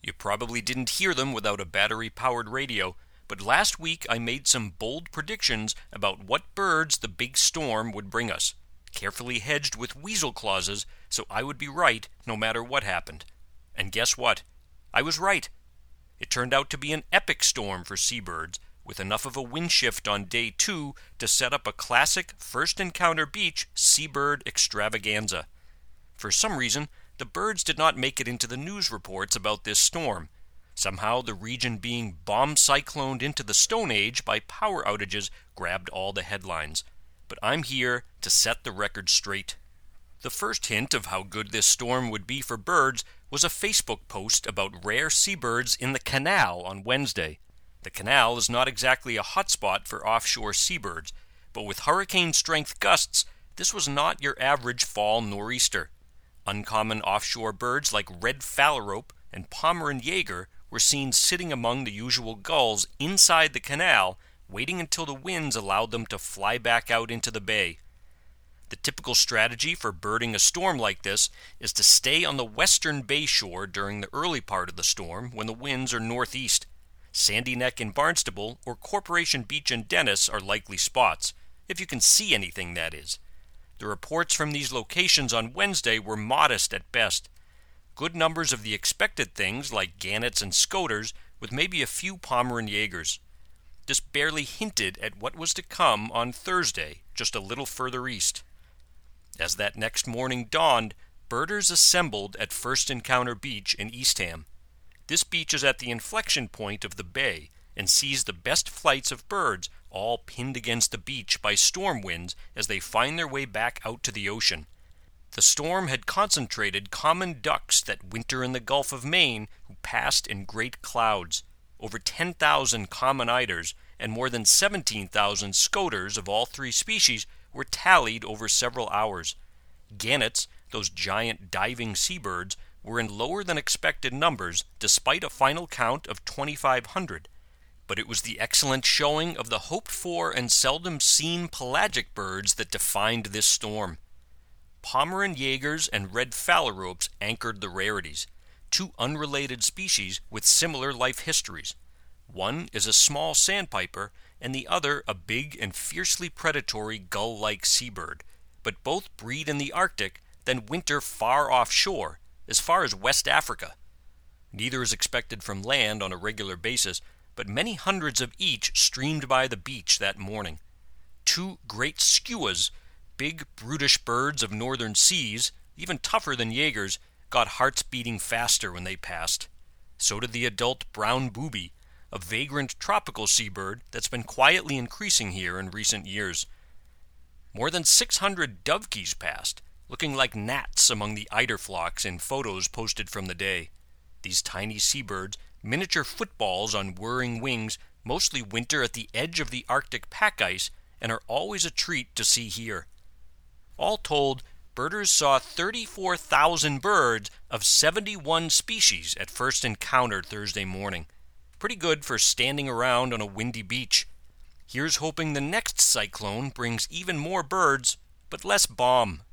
You probably didn't hear them without a battery-powered radio, but last week I made some bold predictions about what birds the big storm would bring us, carefully hedged with weasel clauses so I would be right no matter what happened. And guess what? I was right. It turned out to be an epic storm for seabirds, with enough of a wind shift on day 2 to set up a classic First Encounter Beach seabird extravaganza. For some reason, the birds did not make it into the news reports about this storm. Somehow the region being bomb-cycloned into the Stone Age by power outages grabbed all the headlines. But I'm here to set the record straight. The first hint of how good this storm would be for birds was a Facebook post about rare seabirds in the Canal on Wednesday. The Canal is not exactly a hotspot for offshore seabirds, but with hurricane-strength gusts, this was not your average fall nor'easter. Uncommon offshore birds like red phalarope and Pomeran jaeger were seen sitting among the usual gulls inside the canal, waiting until the winds allowed them to fly back out into the bay. The typical strategy for birding a storm like this is to stay on the western bay shore during the early part of the storm when the winds are northeast. Sandy Neck in Barnstable or Corporation Beach in Dennis are likely spots, if you can see anything, that is. The reports from these locations on Wednesday were modest at best. Good numbers of the expected things like gannets and scoters, with maybe a few Pomeran jaegers. This barely hinted at what was to come on Thursday, just a little further east. As that next morning dawned, birders assembled at First Encounter Beach in Eastham. This beach is at the inflection point of the bay and sees the best flights of birds all pinned against the beach by storm winds as they find their way back out to the ocean. The storm had concentrated common ducks that winter in the Gulf of Maine who passed in great clouds. Over 10,000 common eiders and more than 17,000 scoters of all three species were tallied over several hours. Gannets, those giant diving seabirds, were in lower than expected numbers despite a final count of 2,500. But it was the excellent showing of the hoped-for and seldom seen pelagic birds that defined this storm. Pomeran jaegers and red phalaropes anchored the rarities, two unrelated species with similar life histories. One is a small sandpiper, and the other a big and fiercely predatory gull-like seabird, but both breed in the Arctic, then winter far offshore, as far as West Africa. Neither is expected from land on a regular basis, but many hundreds of each streamed by the beach that morning. Two great skuas, big brutish birds of northern seas, even tougher than jaegers, got hearts beating faster when they passed. So did the adult brown booby, a vagrant tropical seabird that's been quietly increasing here in recent years. More than 600 dovekies passed, looking like gnats among the eider flocks in photos posted from the day. These tiny seabirds, miniature footballs on whirring wings, mostly winter at the edge of the Arctic pack ice and are always a treat to see here. All told, birders saw 34,000 birds of 71 species at First Encounter Thursday morning. Pretty good for standing around on a windy beach. Here's hoping the next cyclone brings even more birds, but less bomb.